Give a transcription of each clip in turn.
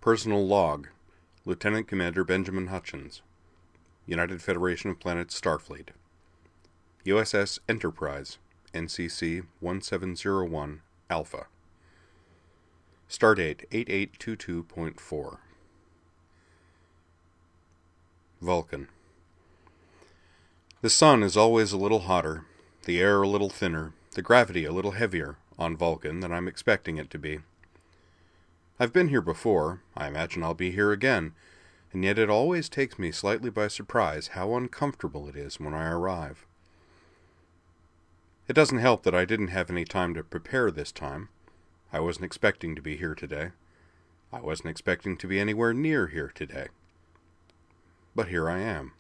Personal Log, Lieutenant Commander Benjamin Hutchins, United Federation of Planets Starfleet, USS Enterprise, NCC 1701 Alpha. Stardate 8822.4. Vulcan. The sun is always a little hotter, the air a little thinner, the gravity a little heavier on Vulcan than I'm expecting it to be. I've been here before, I imagine I'll be here again, and yet it always takes me slightly by surprise how uncomfortable it is when I arrive. It doesn't help that I didn't have any time to prepare this time. I wasn't expecting to be here today. I wasn't expecting to be anywhere near here today. But here I am.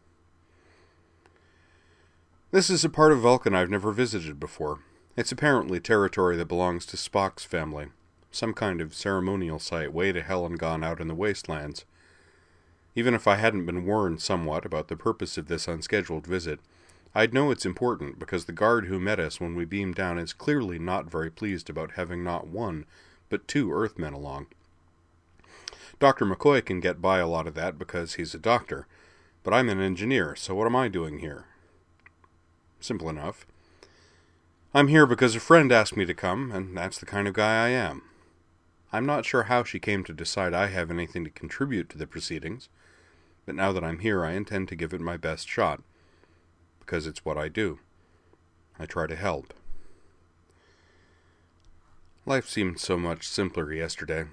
This is a part of Vulcan I've never visited before. It's apparently territory that belongs to Spock's family, some kind of ceremonial site way to hell and gone out in the wastelands. Even if I hadn't been warned somewhat about the purpose of this unscheduled visit, I'd know it's important because the guard who met us when we beamed down is clearly not very pleased about having not one, but two Earthmen along. Dr. McCoy can get by a lot of that because he's a doctor, but I'm an engineer, so what am I doing here? Simple enough. I'm here because a friend asked me to come, and that's the kind of guy I am. I'm not sure how she came to decide I have anything to contribute to the proceedings, but now that I'm here I intend to give it my best shot, because it's what I do. I try to help. Life seemed so much simpler yesterday.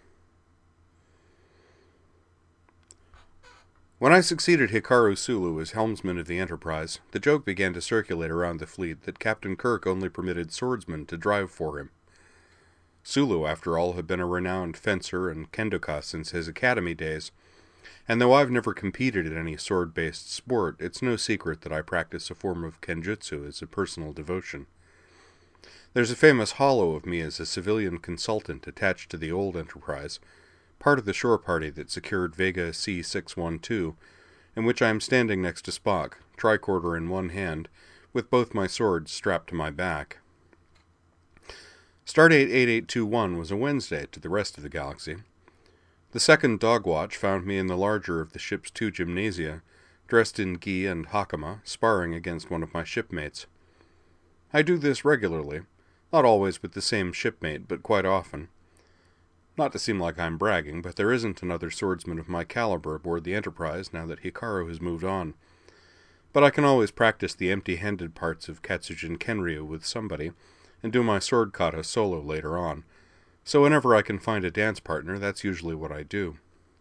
When I succeeded Hikaru Sulu as helmsman of the Enterprise, the joke began to circulate around the fleet that Captain Kirk only permitted swordsmen to drive for him. Sulu, after all, had been a renowned fencer and kendoka since his academy days, and though I've never competed in any sword-based sport, it's no secret that I practice a form of kenjutsu as a personal devotion. There's a famous holo of me as a civilian consultant attached to the old Enterprise, part of the shore party that secured Vega C-612, in which I am standing next to Spock, tricorder in one hand, with both my swords strapped to my back. Stardate 8821 was a Wednesday to the rest of the galaxy. The second dog watch found me in the larger of the ship's two gymnasia, dressed in gi and hakama, sparring against one of my shipmates. I do this regularly, not always with the same shipmate, but quite often. Not to seem like I'm bragging, but there isn't another swordsman of my caliber aboard the Enterprise now that Hikaru has moved on. But I can always practice the empty-handed parts of Katsujin Kenryu with somebody, and do my sword kata solo later on. So whenever I can find a dance partner, that's usually what I do.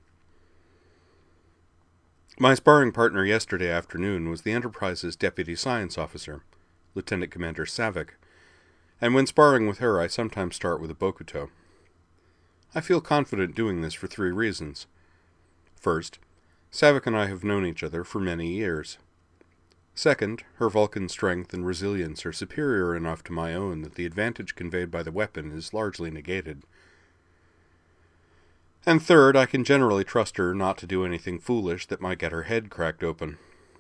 My sparring partner yesterday afternoon was the Enterprise's Deputy Science Officer, Lieutenant Commander Savick, and when sparring with her I sometimes start with a Bokuto. I feel confident doing this for 3 reasons. First, Savick and I have known each other for many years. Second, her Vulcan strength and resilience are superior enough to my own that the advantage conveyed by the weapon is largely negated. And third, I can generally trust her not to do anything foolish that might get her head cracked open.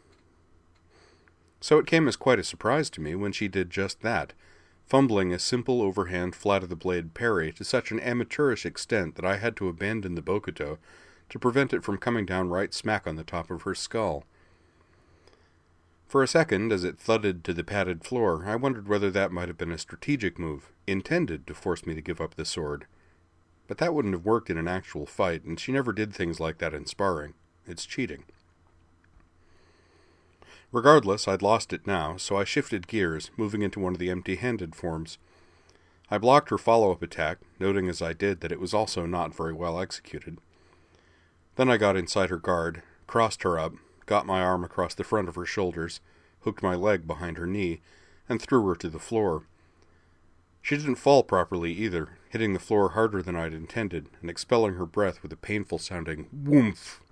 So it came as quite a surprise to me when she did just that, fumbling a simple overhand flat-of-the-blade parry to such an amateurish extent that I had to abandon the Bokuto to prevent it from coming down right smack on the top of her skull. For a second, as it thudded to the padded floor, I wondered whether that might have been a strategic move, intended to force me to give up the sword. But that wouldn't have worked in an actual fight, and she never did things like that in sparring. It's cheating. Regardless, I'd lost it now, so I shifted gears, moving into one of the empty-handed forms. I blocked her follow-up attack, noting as I did that it was also not very well executed. Then I got inside her guard, crossed her up, got my arm across the front of her shoulders, hooked my leg behind her knee, and threw her to the floor. She didn't fall properly either, hitting the floor harder than I'd intended, and expelling her breath with a painful-sounding whoomph.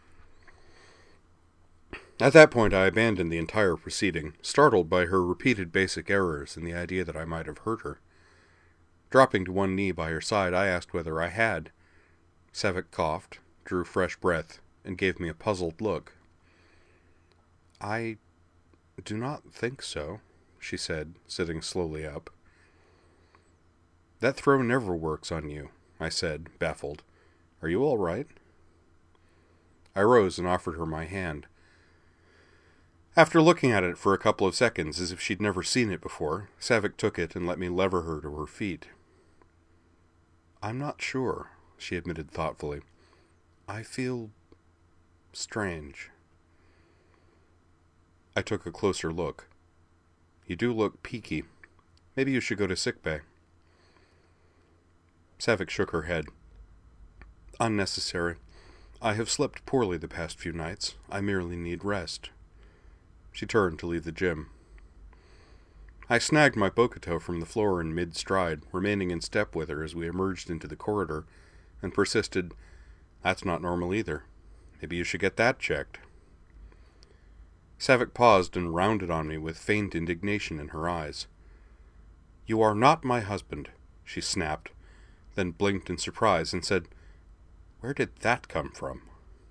At that point I abandoned the entire proceeding, startled by her repeated basic errors and the idea that I might have hurt her. Dropping to one knee by her side, I asked whether I had. Savick coughed, drew fresh breath, and gave me a puzzled look. "I do not think so," she said, sitting slowly up. "That throw never works on you," I said, baffled. Are you all right?" I rose and offered her my hand. After looking at it for a couple of seconds as if she'd never seen it before, Savick took it and let me lever her to her feet. "I'm not sure," she admitted thoughtfully. "I feel strange." I took a closer look. "You do look peaky. Maybe you should go to sickbay." Savick shook her head. "Unnecessary. I have slept poorly the past few nights. I merely need rest." She turned to leave the gym. I snagged my Bokuto from the floor in mid-stride, remaining in step with her as we emerged into the corridor, and persisted, "That's not normal either. Maybe you should get that checked." Savick paused and rounded on me with faint indignation in her eyes. "You are not my husband," she snapped, then blinked in surprise and said, "Where did that come from?"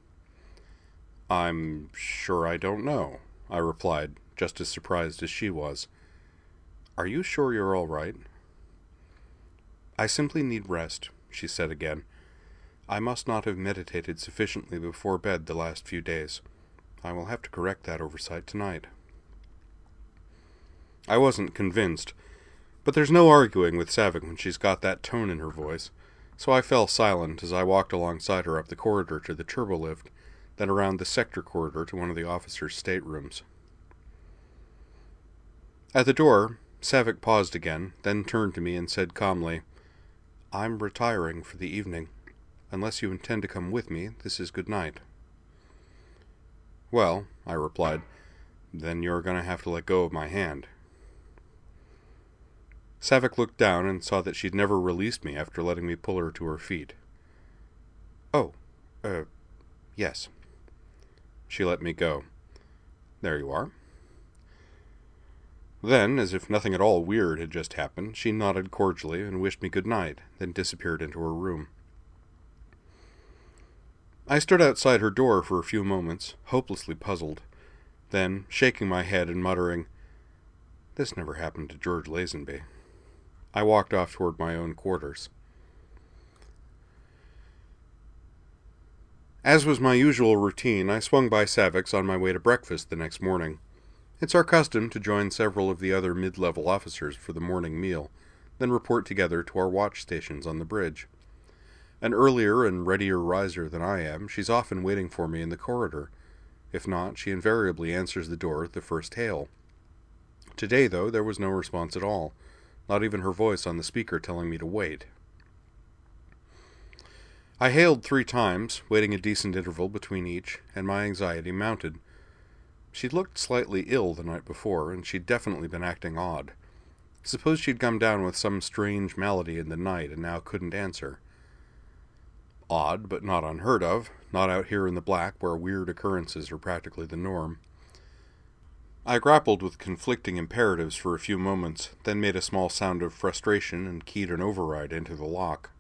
"I'm sure I don't know," I replied, just as surprised as she was. "Are you sure you're all right?" "I simply need rest," she said again. "I must not have meditated sufficiently before bed the last few days. I will have to correct that oversight tonight." I wasn't convinced, but there's no arguing with Savick when she's got that tone in her voice, so I fell silent as I walked alongside her up the corridor to the turbolift, then around the sector corridor to one of the officers' staterooms. At the door, Savick paused again, then turned to me and said calmly, "I'm retiring for the evening. Unless you intend to come with me, this is good night." "Well," I replied, "then you're going to have to let go of my hand." Savick looked down and saw that she'd never released me after letting me pull her to her feet. "Oh, yes." She let me go. "There you are." Then, as if nothing at all weird had just happened, she nodded cordially and wished me good night, then disappeared into her room. I stood outside her door for a few moments, hopelessly puzzled. Then, shaking my head and muttering, "This never happened to George Lazenby," I walked off toward my own quarters. As was my usual routine, I swung by Savick's on my way to breakfast the next morning. It's our custom to join several of the other mid-level officers for the morning meal, then report together to our watch stations on the bridge. An earlier and readier riser than I am, she's often waiting for me in the corridor. If not, she invariably answers the door at the first hail. Today, though, there was no response at all, not even her voice on the speaker telling me to wait. I hailed 3 times, waiting a decent interval between each, and my anxiety mounted. She'd looked slightly ill the night before, and she'd definitely been acting odd. Suppose she'd come down with some strange malady in the night and now couldn't answer. Odd, but not unheard of, not out here in the black where weird occurrences are practically the norm. I grappled with conflicting imperatives for a few moments, then made a small sound of frustration and keyed an override into the lock.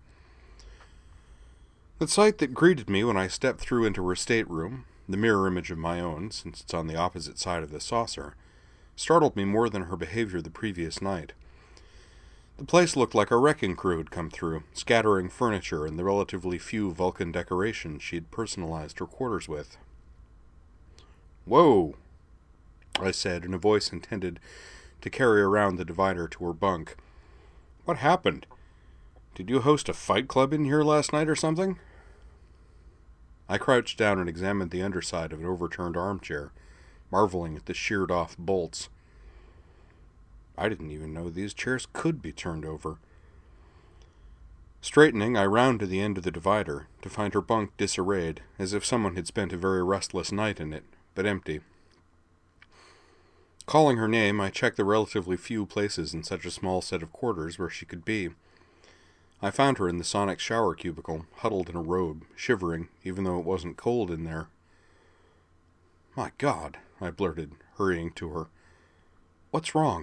The sight that greeted me when I stepped through into her stateroom, the mirror image of my own, since it's on the opposite side of the saucer, startled me more than her behavior the previous night. The place looked like a wrecking crew had come through, scattering furniture and the relatively few Vulcan decorations she had personalized her quarters with. "Whoa," I said in a voice intended to carry around the divider to her bunk. "What happened? Did you host a fight club in here last night or something?" I crouched down and examined the underside of an overturned armchair, marveling at the sheared-off bolts. I didn't even know these chairs could be turned over. Straightening, I rounded the end of the divider, to find her bunk disarrayed, as if someone had spent a very restless night in it, but empty. Calling her name, I checked the relatively few places in such a small set of quarters where she could be. I found her in the sonic shower cubicle, huddled in a robe, shivering, even though it wasn't cold in there. "My God," I blurted, hurrying to her. "What's wrong?"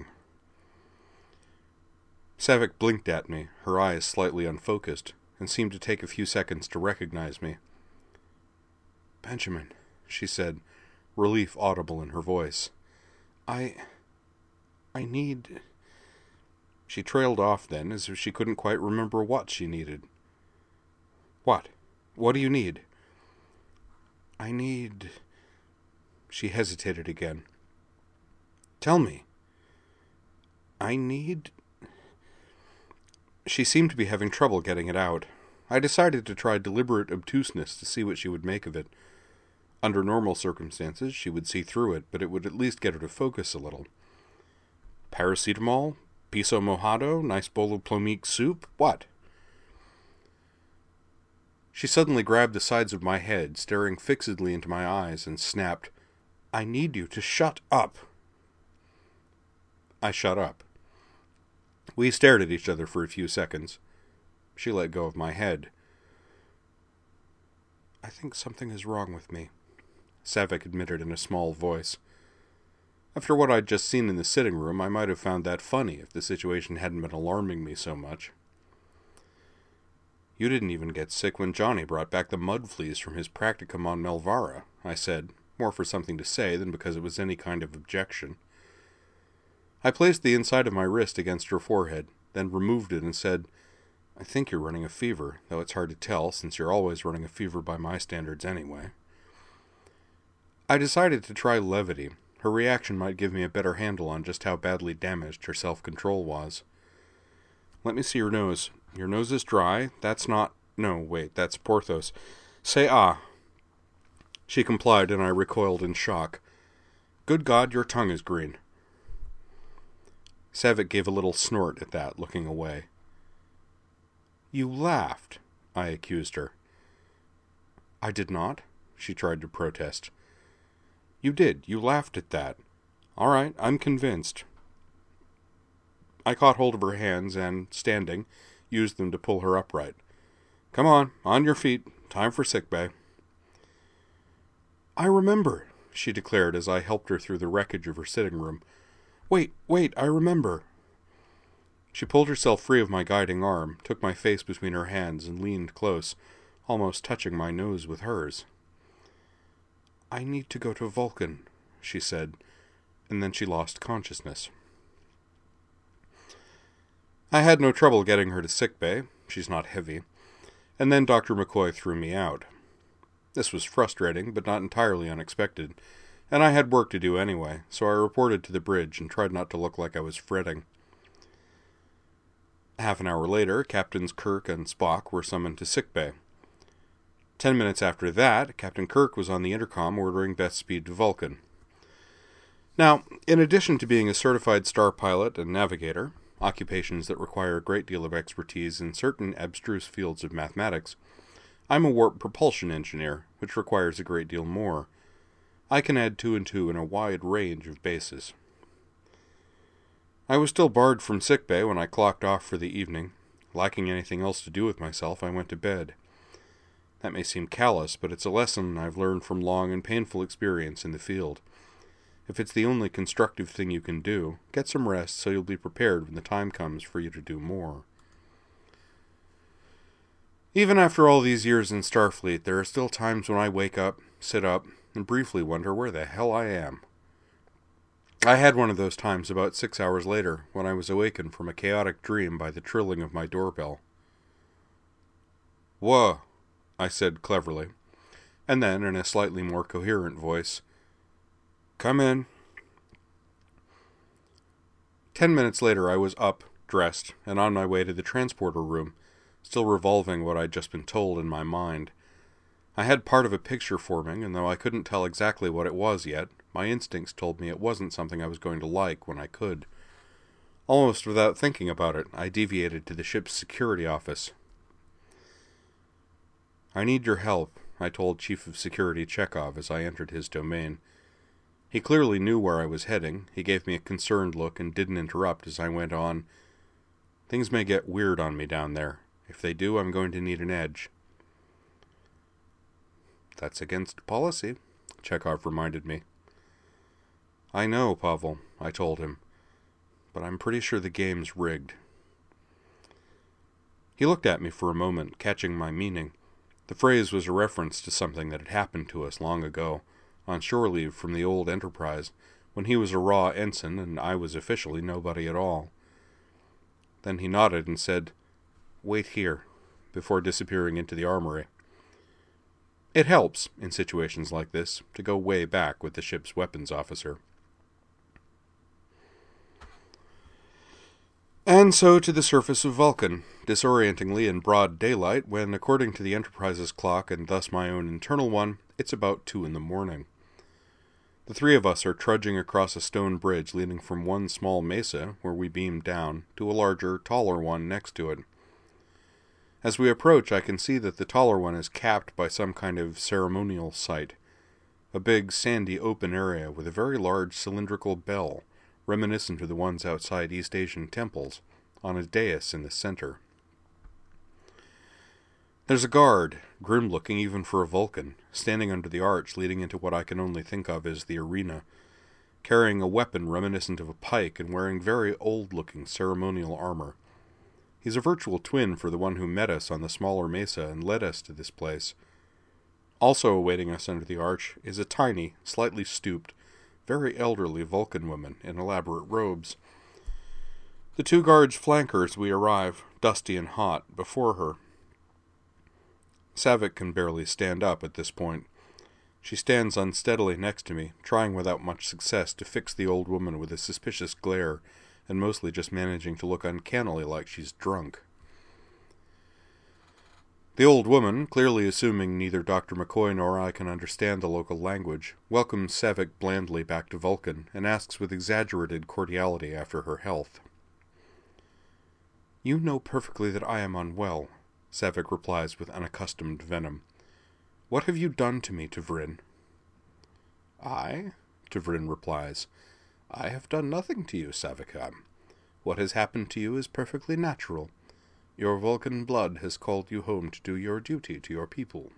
Savick blinked at me, her eyes slightly unfocused, and seemed to take a few seconds to recognize me. "Benjamin," she said, relief audible in her voice. I need..." She trailed off then, as if she couldn't quite remember what she needed. "What?" What do you need? I need... She hesitated again. Tell me. I need... She seemed to be having trouble getting it out. I decided to try deliberate obtuseness to see what she would make of it. Under normal circumstances, she would see through it, but it would at least get her to focus a little. Paracetamol? Piso mojado? Nice bowl of plomeek soup? What? She suddenly grabbed the sides of my head, staring fixedly into my eyes, and snapped, I need you to shut up. I shut up. We stared at each other for a few seconds. She let go of my head. I think something is wrong with me, Savick admitted in a small voice. After what I'd just seen in the sitting room, I might have found that funny if the situation hadn't been alarming me so much. You didn't even get sick when Johnny brought back the mud fleas from his practicum on Melvara, I said, more for something to say than because it was any kind of objection. I placed the inside of my wrist against her forehead, then removed it and said, I think you're running a fever, though it's hard to tell since you're always running a fever by my standards anyway. I decided to try levity. Her reaction might give me a better handle on just how badly damaged her self-control was. Let me see your nose. Your nose is dry. That's not... No, wait, that's Porthos. Say ah. She complied, and I recoiled in shock. Good God, your tongue is green. Savick gave a little snort at that, looking away. You laughed, I accused her. I did not, she tried to protest. You did. You laughed at that. All right, I'm convinced. I caught hold of her hands and, standing, used them to pull her upright. Come on your feet. Time for sickbay. I remember, she declared as I helped her through the wreckage of her sitting room. Wait, I remember. She pulled herself free of my guiding arm, took my face between her hands, and leaned close, almost touching my nose with hers. I need to go to Vulcan, she said, and then she lost consciousness. I had no trouble getting her to sickbay, she's not heavy, and then Dr. McCoy threw me out. This was frustrating, but not entirely unexpected, and I had work to do anyway, so I reported to the bridge and tried not to look like I was fretting. Half an hour later, Captains Kirk and Spock were summoned to sickbay. 10 minutes after that, Captain Kirk was on the intercom ordering Beth speed to Vulcan. Now, in addition to being a certified star pilot and navigator, occupations that require a great deal of expertise in certain abstruse fields of mathematics, I'm a warp propulsion engineer, which requires a great deal more. I can add 2 and 2 in a wide range of bases. I was still barred from sickbay when I clocked off for the evening. Lacking anything else to do with myself, I went to bed. That may seem callous, but it's a lesson I've learned from long and painful experience in the field. If it's the only constructive thing you can do, get some rest so you'll be prepared when the time comes for you to do more. Even after all these years in Starfleet, there are still times when I wake up, sit up, and briefly wonder where the hell I am. I had one of those times about 6 hours later, when I was awakened from a chaotic dream by the trilling of my doorbell. Whoa, I said cleverly, and then, in a slightly more coherent voice, Come in. 10 minutes later I was up, dressed, and on my way to the transporter room, still revolving what I'd just been told in my mind. I had part of a picture forming, and though I couldn't tell exactly what it was yet, my instincts told me it wasn't something I was going to like when I could. Almost without thinking about it, I deviated to the ship's security office. I need your help, I told Chief of Security Chekhov as I entered his domain. He clearly knew where I was heading. He gave me a concerned look and didn't interrupt as I went on. Things may get weird on me down there. If they do, I'm going to need an edge. That's against policy, Chekhov reminded me. I know, Pavel, I told him, but I'm pretty sure the game's rigged. He looked at me for a moment, catching my meaning. The phrase was a reference to something that had happened to us long ago, on shore leave from the old Enterprise, when he was a raw ensign and I was officially nobody at all. Then he nodded and said, Wait here, before disappearing into the armory. It helps, in situations like this, to go way back with the ship's weapons officer. And so to the surface of Vulcan, disorientingly in broad daylight, when, according to the Enterprise's clock and thus my own internal one, it's about 2 a.m. The three of us are trudging across a stone bridge leading from one small mesa, where we beam down, to a larger, taller one next to it. As we approach, I can see that the taller one is capped by some kind of ceremonial site, a big, sandy, open area with a very large cylindrical bell, reminiscent of the ones outside East Asian temples, on a dais in the center. There's a guard, grim-looking even for a Vulcan, standing under the arch leading into what I can only think of as the arena, carrying a weapon reminiscent of a pike and wearing very old-looking ceremonial armor. He's a virtual twin for the one who met us on the smaller mesa and led us to this place. Also awaiting us under the arch is a tiny, slightly stooped, very elderly Vulcan woman in elaborate robes. The two guards flank her as we arrive, dusty and hot, before her. Savick can barely stand up at this point. She stands unsteadily next to me, trying without much success to fix the old woman with a suspicious glare, and mostly just managing to look uncannily like she's drunk. The old woman, clearly assuming neither Dr. McCoy nor I can understand the local language, welcomes Savick blandly back to Vulcan, and asks with exaggerated cordiality after her health. "You know perfectly that I am unwell," Savick replies with unaccustomed venom. "What have you done to me, Tavrin?" "I?" Tavrin replies. "I have done nothing to you, Savick. What has happened to you is perfectly natural. Your Vulcan blood has called you home to do your duty to your people."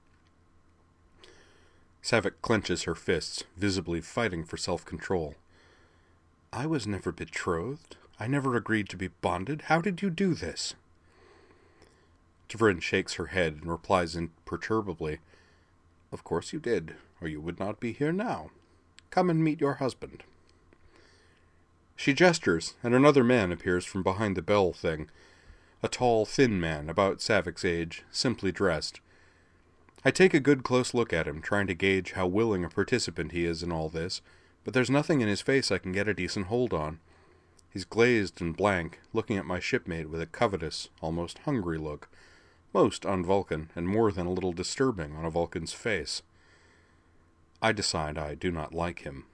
Savick clenches her fists, visibly fighting for self-control. "I was never betrothed. I never agreed to be bonded. How did you do this?" Tavrin shakes her head and replies imperturbably, "Of course you did, or you would not be here now. Come and meet your husband." She gestures, and another man appears from behind the bell thing, a tall, thin man, about Savick's age, simply dressed. I take a good close look at him, trying to gauge how willing a participant he is in all this, but there's nothing in his face I can get a decent hold on. He's glazed and blank, looking at my shipmate with a covetous, almost hungry look, most un-Vulcan, and more than a little disturbing on a Vulcan's face. I decide I do not like him.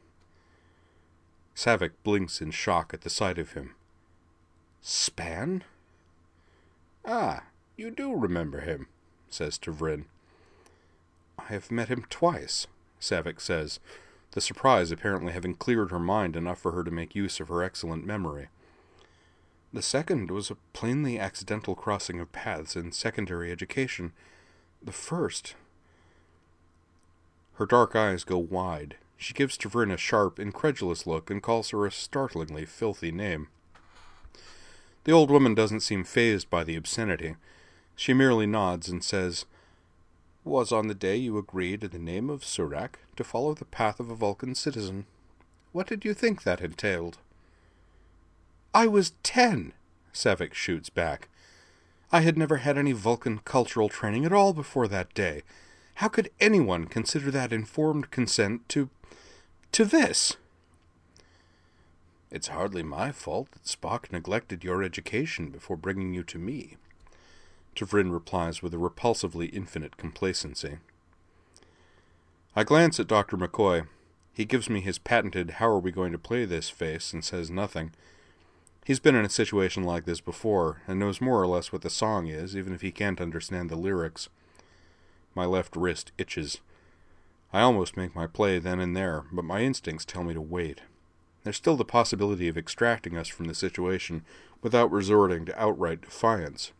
Savick blinks in shock at the sight of him. "Span?" "Ah, you do remember him," says Tavrin. "I have met him twice," Savick says, the surprise apparently having cleared her mind enough for her to make use of her excellent memory. "The second was a plainly accidental crossing of paths in secondary education. The first—" Her dark eyes go wide. She gives Tavrin a sharp, incredulous look and calls her a startlingly filthy name. The old woman doesn't seem fazed by the obscenity. She merely nods and says, "Was on the day you agreed in the name of Surak to follow the path of a Vulcan citizen. What did you think that entailed?" "I was 10, Savick shoots back. "I had never had any Vulcan cultural training at all before that day. How could anyone consider that informed consent to this?" "It's hardly my fault that Spock neglected your education before bringing you to me," Tavrin replies with a repulsively infinite complacency. I glance at Dr. McCoy. He gives me his patented "how are we going to play this" face and says nothing. He's been in a situation like this before, and knows more or less what the song is, even if he can't understand the lyrics. My left wrist itches. I almost make my play then and there, but my instincts tell me to wait. There's still the possibility of extracting us from the situation without resorting to outright defiance.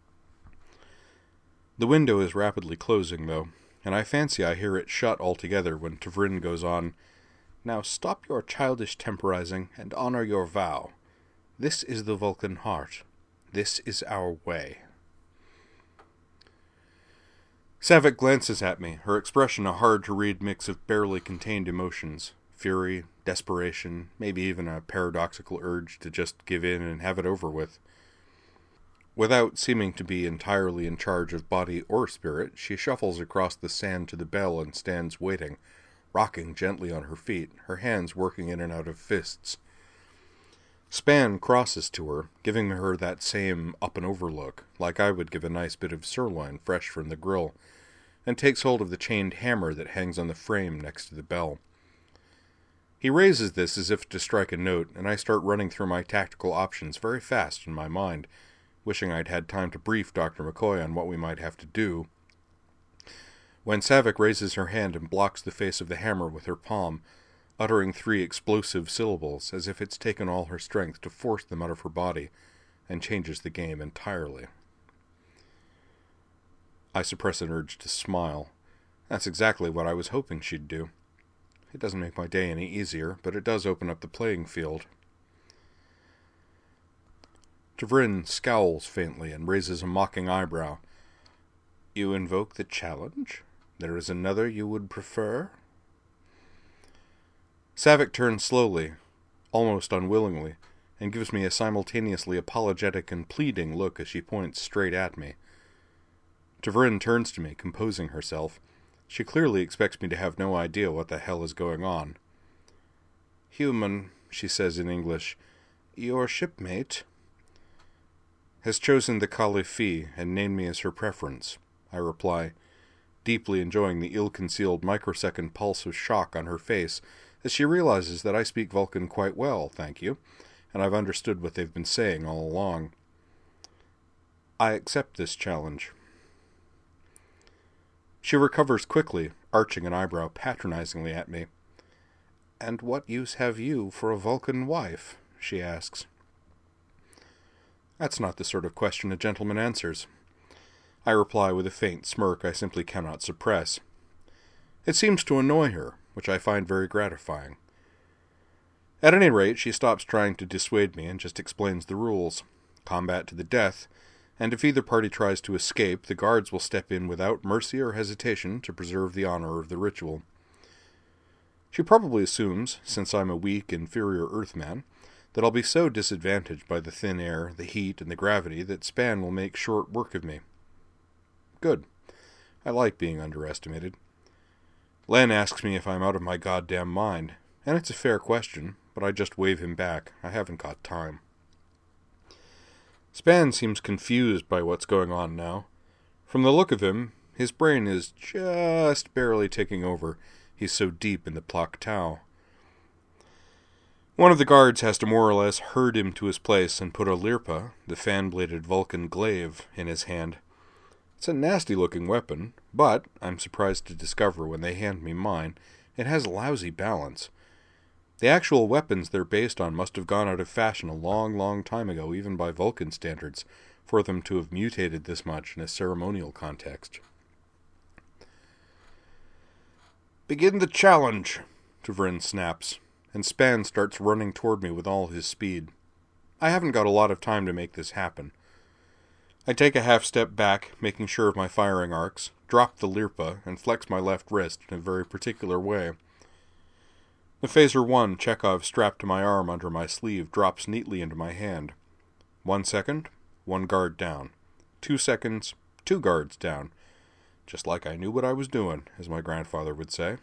The window is rapidly closing, though, and I fancy I hear it shut altogether when Tavrin goes on, "Now stop your childish temporizing and honor your vow. This is the Vulcan heart. This is our way." Savick glances at me, her expression a hard-to-read mix of barely contained emotions, fury, desperation, maybe even a paradoxical urge to just give in and have it over with. Without seeming to be entirely in charge of body or spirit, she shuffles across the sand to the bell and stands waiting, rocking gently on her feet, her hands working in and out of fists. Span crosses to her, giving her that same up-and-over look, like I would give a nice bit of sirloin fresh from the grill, and takes hold of the chained hammer that hangs on the frame next to the bell. He raises this as if to strike a note, and I start running through my tactical options very fast in my mind, wishing I'd had time to brief Dr. McCoy on what we might have to do, when Savick raises her hand and blocks the face of the hammer with her palm, uttering 3 explosive syllables, as if it's taken all her strength to force them out of her body, and changes the game entirely. I suppress an urge to smile. That's exactly what I was hoping she'd do. It doesn't make my day any easier, but it does open up the playing field. Tavrin scowls faintly and raises a mocking eyebrow. You invoke the challenge? There is another you would prefer? Savick turns slowly, almost unwillingly, and gives me a simultaneously apologetic and pleading look as she points straight at me. Tavrin turns to me, composing herself. She clearly expects me to have no idea what the hell is going on. Human, she says in English, your shipmate has chosen the Khalifi and named me as her preference, I reply, deeply enjoying the ill-concealed microsecond pulse of shock on her face as she realizes that I speak Vulcan quite well, thank you, and I've understood what they've been saying all along. I accept this challenge. She recovers quickly, arching an eyebrow patronizingly at me. And what use have you for a Vulcan wife? She asks. That's not the sort of question a gentleman answers. I reply with a faint smirk I simply cannot suppress. It seems to annoy her, which I find very gratifying. At any rate, she stops trying to dissuade me and just explains the rules. Combat to the death, and if either party tries to escape, the guards will step in without mercy or hesitation to preserve the honor of the ritual. She probably assumes, since I'm a weak, inferior Earthman, that I'll be so disadvantaged by the thin air, the heat, and the gravity that Span will make short work of me. Good. I like being underestimated. Len asks me if I'm out of my goddamn mind, and it's a fair question, but I just wave him back. I haven't got time. Span seems confused by what's going on now. From the look of him, his brain is just barely taking over. He's so deep in the Plak Tau. One of the guards has to more or less herd him to his place and put a lirpa, the fan-bladed Vulcan glaive, in his hand. It's a nasty-looking weapon, but, I'm surprised to discover when they hand me mine, it has lousy balance. The actual weapons they're based on must have gone out of fashion a long, long time ago, even by Vulcan standards, for them to have mutated this much in a ceremonial context. Begin the challenge, Tavrin snaps, and Span starts running toward me with all his speed. I haven't got a lot of time to make this happen. I take a half step back, making sure of my firing arcs, drop the lirpa, and flex my left wrist in a very particular way. The Phaser 1 Chekhov strapped to my arm under my sleeve drops neatly into my hand. 1 second, 1 guard down. 2 seconds, 2 guards down. Just like I knew what I was doing, as my grandfather would say.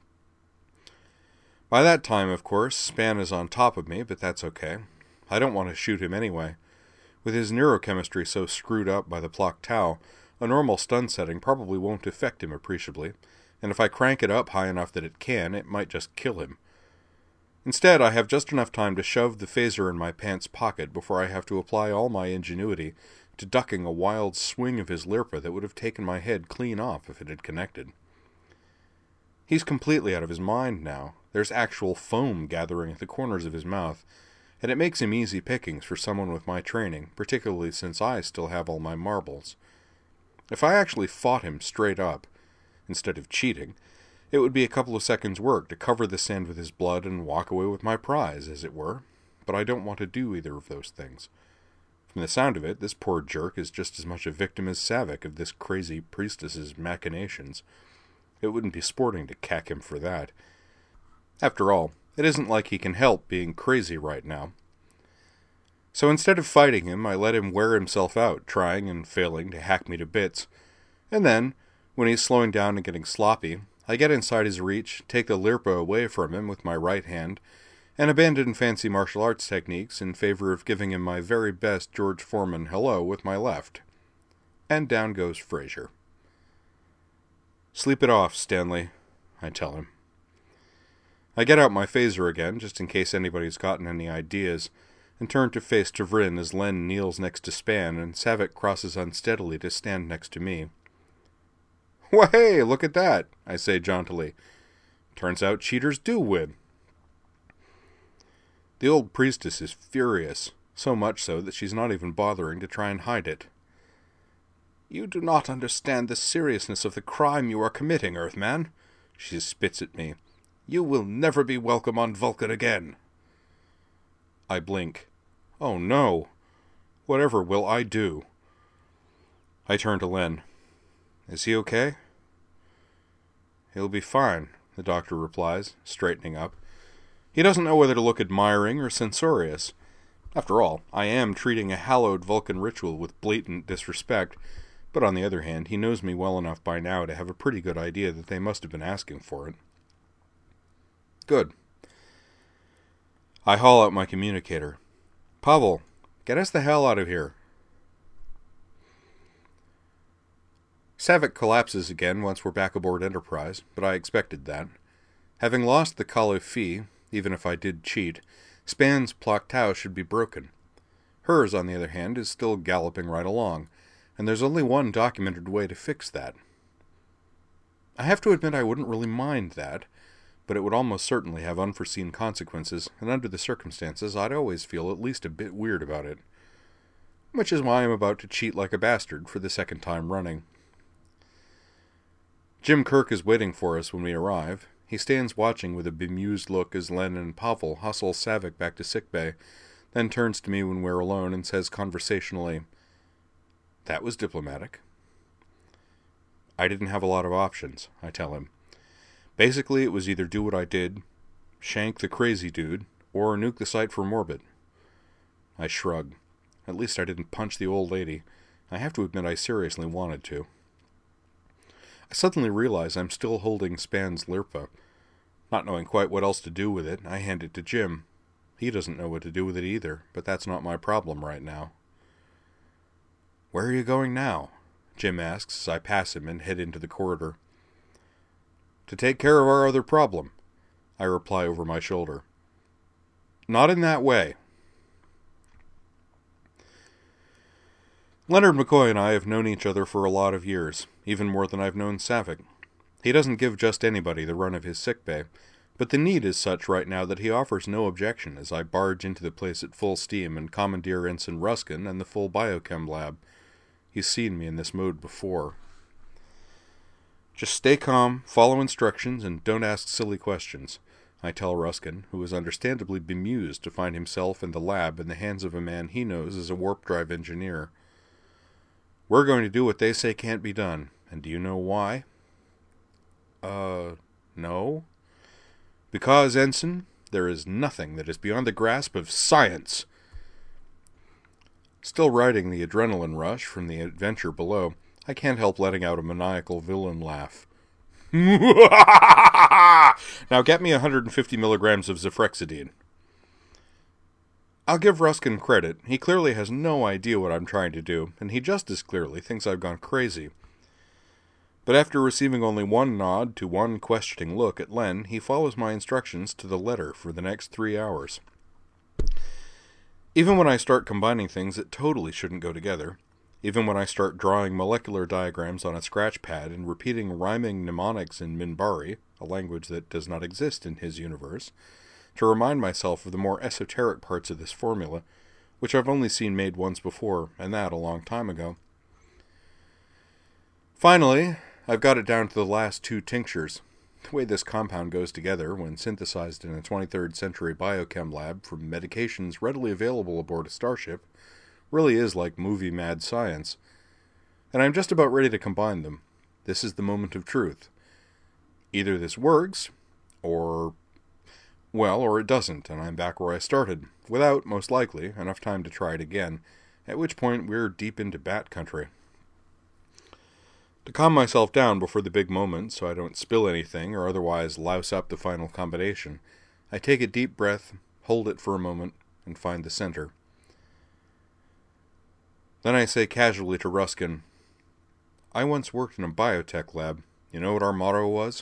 By that time, of course, Span is on top of me, but that's okay. I don't want to shoot him anyway. With his neurochemistry so screwed up by the Plak Tau, a normal stun setting probably won't affect him appreciably, and if I crank it up high enough that it can, it might just kill him. Instead, I have just enough time to shove the phaser in my pants pocket before I have to apply all my ingenuity to ducking a wild swing of his lirpa that would have taken my head clean off if it had connected. He's completely out of his mind now. There's actual foam gathering at the corners of his mouth, and it makes him easy pickings for someone with my training, particularly since I still have all my marbles. If I actually fought him straight up, instead of cheating, it would be a couple of seconds' work to cover the sand with his blood and walk away with my prize, as it were, but I don't want to do either of those things. From the sound of it, this poor jerk is just as much a victim as Savick of this crazy priestess's machinations. It wouldn't be sporting to cack him for that. After all, it isn't like he can help being crazy right now. So instead of fighting him, I let him wear himself out, trying and failing to hack me to bits. And then, when he's slowing down and getting sloppy, I get inside his reach, take the Lirpa away from him with my right hand, and abandon fancy martial arts techniques in favor of giving him my very best George Foreman hello with my left. And down goes Fraser. "Sleep it off, Stanley," I tell him. I get out my phaser again, just in case anybody's gotten any ideas, and turn to face Tavrin as Len kneels next to Span and Savick crosses unsteadily to stand next to me. "Why, hey, look at that," I say jauntily. "Turns out cheaters do win." The old priestess is furious, so much so that she's not even bothering to try and hide it. "You do not understand the seriousness of the crime you are committing, Earthman," she spits at me. "You will never be welcome on Vulcan again." I blink. Oh no! Whatever will I do? I turn to Len. "Is he okay?" "He'll be fine," the doctor replies, straightening up. He doesn't know whether to look admiring or censorious. After all, I am treating a hallowed Vulcan ritual with blatant disrespect, but on the other hand, he knows me well enough by now to have a pretty good idea that they must have been asking for it. Good. I haul out my communicator. "Pavel, get us the hell out of here." Savick collapses again once we're back aboard Enterprise, but I expected that. Having lost the Kala Fi, even if I did cheat, Span's Plok-Tau should be broken. Hers, on the other hand, is still galloping right along, and there's only one documented way to fix that. I have to admit I wouldn't really mind that, but it would almost certainly have unforeseen consequences, and under the circumstances I'd always feel at least a bit weird about it. Which is why I'm about to cheat like a bastard for the second time running. Jim Kirk is waiting for us when we arrive. He stands watching with a bemused look as Len and Pavel hustle Savick back to sickbay, then turns to me when we're alone and says conversationally, "That was diplomatic." I didn't have a lot of options, I tell him. Basically, it was either do what I did, shank the crazy dude, or nuke the site for Morbid. I shrug. At least I didn't punch the old lady. I have to admit I seriously wanted to. I suddenly realize I'm still holding Span's Lirpa. Not knowing quite what else to do with it, I hand it to Jim. He doesn't know what to do with it either, but that's not my problem right now. "Where are you going now?" Jim asks as I pass him and head into the corridor. "To take care of our other problem," I reply over my shoulder. "Not in that way." Leonard McCoy and I have known each other for a lot of years, even more than I've known Savick. He doesn't give just anybody the run of his sickbay, but the need is such right now that he offers no objection as I barge into the place at full steam and commandeer Ensign Ruskin and the full biochem lab. He's seen me in this mode before. "Just stay calm, follow instructions, and don't ask silly questions," I tell Ruskin, who is understandably bemused to find himself and the lab in the hands of a man he knows is a warp drive engineer. "We're going to do what they say can't be done, and do you know why?" No. "Because, Ensign, there is nothing that is beyond the grasp of science." Still riding the adrenaline rush from the adventure below, I can't help letting out a maniacal villain laugh. "Now get me 150 milligrams of Zefrexidine." I'll give Ruskin credit. He clearly has no idea what I'm trying to do, and he just as clearly thinks I've gone crazy. But after receiving only one nod to one questioning look at Len, he follows my instructions to the letter for the next 3 hours. Even when I start combining things that totally shouldn't go together, even when I start drawing molecular diagrams on a scratch pad and repeating rhyming mnemonics in Minbari, a language that does not exist in his universe, to remind myself of the more esoteric parts of this formula, which I've only seen made once before, and that a long time ago. Finally, I've got it down to the last 2 tinctures. The way this compound goes together, when synthesized in a 23rd century biochem lab from medications readily available aboard a starship, really is like movie mad science. And I'm just about ready to combine them. This is the moment of truth. Either this works, or it doesn't, and I'm back where I started, without, most likely, enough time to try it again, at which point we're deep into bat country. To calm myself down before the big moment so I don't spill anything or otherwise louse up the final combination, I take a deep breath, hold it for a moment, and find the center. Then I say casually to Ruskin, "I once worked in a biotech lab. You know what our motto was?"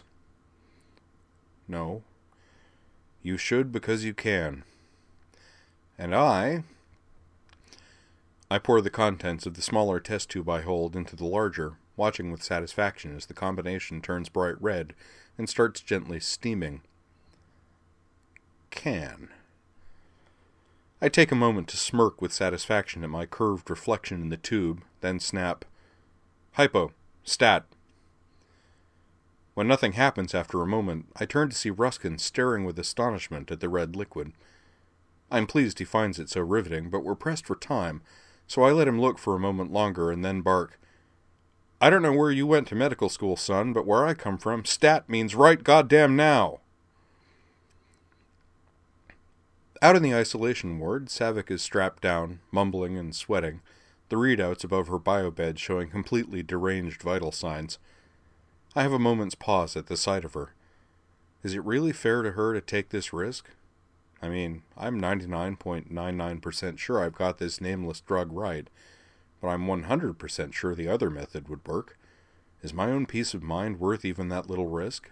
"No." "You should because you can." And I pour the contents of the smaller test tube I hold into the larger, watching with satisfaction as the combination turns bright red and starts gently steaming. Can. I take a moment to smirk with satisfaction at my curved reflection in the tube, then snap, "Hypo. Stat." When nothing happens after a moment, I turn to see Ruskin staring with astonishment at the red liquid. I'm pleased he finds it so riveting, but we're pressed for time, so I let him look for a moment longer and then bark, "I don't know where you went to medical school, son, but where I come from, stat means right goddamn now." Out in the isolation ward, Savick is strapped down, mumbling and sweating, the readouts above her biobed showing completely deranged vital signs. I have a moment's pause at the sight of her. Is it really fair to her to take this risk? I mean, I'm 99.99% sure I've got this nameless drug right, but I'm 100% sure the other method would work. Is my own peace of mind worth even that little risk?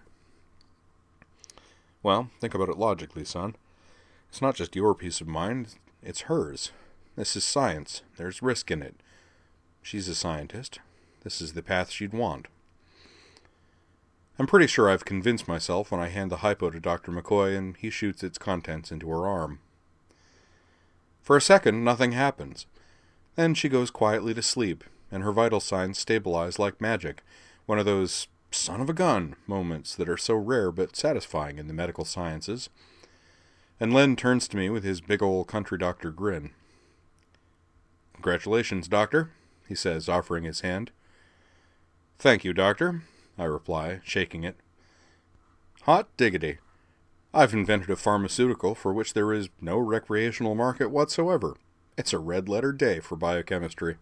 Well, think about it logically, son. It's not just your peace of mind, it's hers. This is science. There's risk in it. She's a scientist. This is the path she'd want. I'm pretty sure I've convinced myself when I hand the hypo to Dr. McCoy and he shoots its contents into her arm. For a second, nothing happens. Then she goes quietly to sleep, and her vital signs stabilize like magic, one of those son of a gun moments that are so rare but satisfying in the medical sciences. And Len turns to me with his big old country doctor grin. "Congratulations, Doctor," he says, offering his hand. "Thank you, Doctor," I reply, shaking it. "Hot diggity. I've invented a pharmaceutical for which there is no recreational market whatsoever. It's a red-letter day for biochemistry."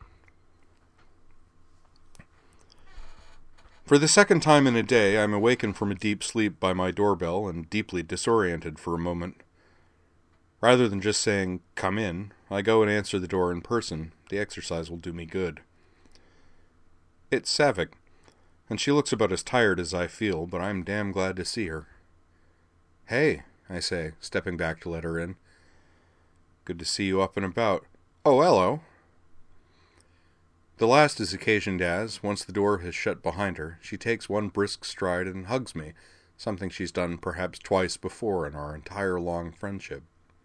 For the second time in a day, I'm awakened from a deep sleep by my doorbell and deeply disoriented for a moment. Rather than just saying, "Come in," I go and answer the door in person. The exercise will do me good. It's Savick, and she looks about as tired as I feel, but I'm damn glad to see her. "Hey," I say, stepping back to let her in. "Good to see you up and about." "Oh, hello." The last is occasioned as, once the door has shut behind her, she takes one brisk stride and hugs me, something she's done perhaps twice before in our entire long friendship.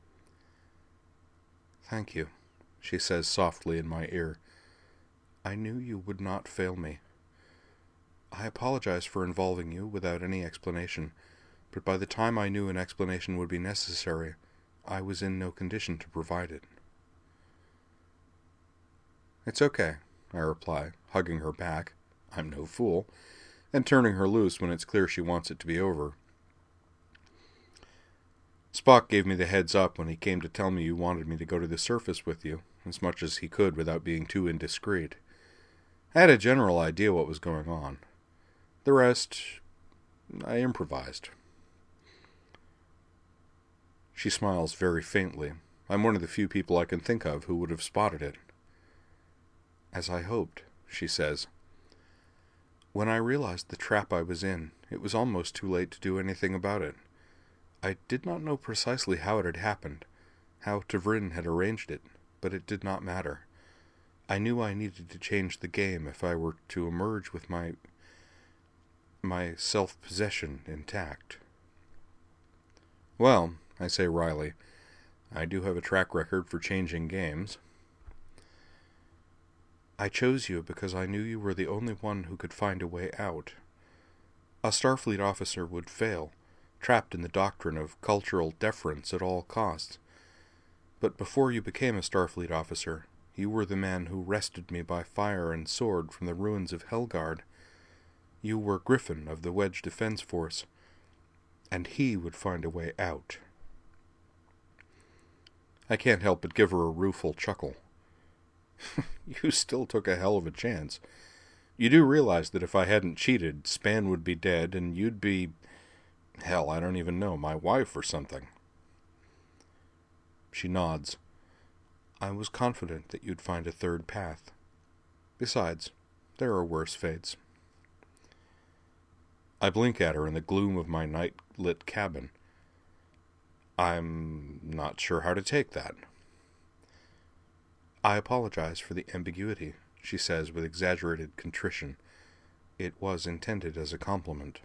"Thank you," she says softly in my ear. "I knew you would not fail me. I apologize for involving you without any explanation, but by the time I knew an explanation would be necessary, I was in no condition to provide it." "It's okay," I reply, hugging her back, I'm no fool, and turning her loose when it's clear she wants it to be over. "Spock gave me the heads up when he came to tell me you wanted me to go to the surface with you, as much as he could without being too indiscreet. I had a general idea what was going on. The rest, I improvised." She smiles very faintly. I'm one of the few people I can think of who would have spotted it. "As I hoped," she says. "When I realized the trap I was in, it was almost too late to do anything about it. I did not know precisely how it had happened, how Tavrin had arranged it, but it did not matter. I knew I needed to change the game if I were to emerge with my self-possession intact." "Well," I say wryly, "I do have a track record for changing games." "I chose you because I knew you were the only one who could find a way out. A Starfleet officer would fail, trapped in the doctrine of cultural deference at all costs. But before you became a Starfleet officer, you were the man who wrested me by fire and sword from the ruins of Helgard. You were Griffin of the Wedge Defense Force, and he would find a way out." I can't help but give her a rueful chuckle. You still took a hell of a chance. You do realize that if I hadn't cheated, Span would be dead, and you'd be... hell, I don't even know, my wife or something. She nods. I was confident that you'd find a third path. Besides, there are worse fates. I blink at her in the gloom of my night-lit cabin. I'm not sure how to take that. I apologize for the ambiguity, she says with exaggerated contrition. It was intended as a compliment.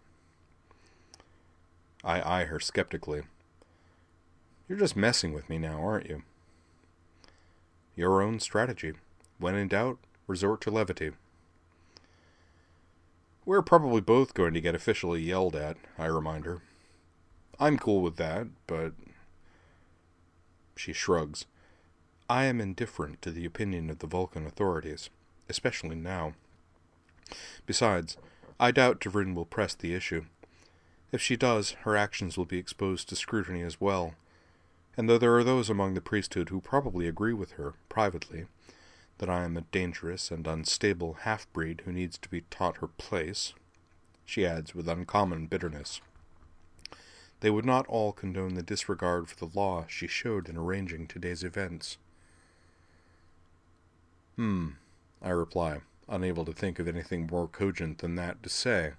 I eye her skeptically. You're just messing with me now, aren't you? Your own strategy. When in doubt, resort to levity. We're probably both going to get officially yelled at, I remind her. I'm cool with that, but... She shrugs. I am indifferent to the opinion of the Vulcan authorities, especially now. Besides, I doubt Davrin will press the issue. If she does, her actions will be exposed to scrutiny as well. And though there are those among the priesthood who probably agree with her, privately, that I am a dangerous and unstable half-breed who needs to be taught her place, she adds with uncommon bitterness, they would not all condone the disregard for the law she showed in arranging today's events. I reply, unable to think of anything more cogent than that to say.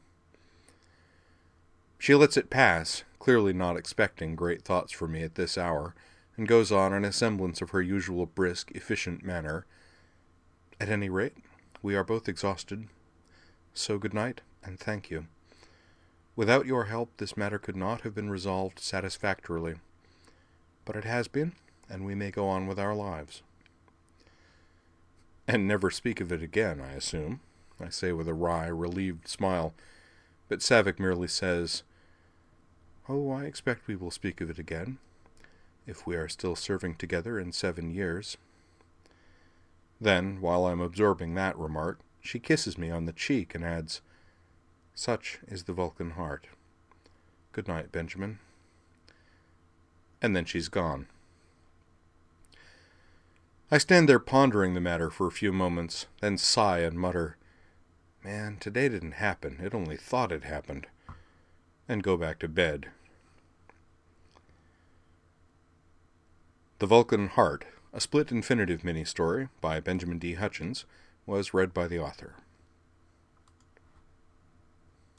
She lets it pass, clearly not expecting great thoughts from me at this hour, and goes on in a semblance of her usual brisk, efficient manner. At any rate, we are both exhausted, so good night, and thank you. Without your help, this matter could not have been resolved satisfactorily. But it has been, and we may go on with our lives. And never speak of it again, I assume, I say with a wry, relieved smile, but Savick merely says, Oh, I expect we will speak of it again, if we are still serving together in 7 years. Then, while I'm absorbing that remark, she kisses me on the cheek and adds, Such is the Vulcan heart. Good night, Benjamin. And then she's gone. I stand there pondering the matter for a few moments, then sigh and mutter, Man, today didn't happen, it only thought it happened, and go back to bed. The Vulcan Heart, a split infinitive mini-story by Benjamin D. Hutchins, was read by the author.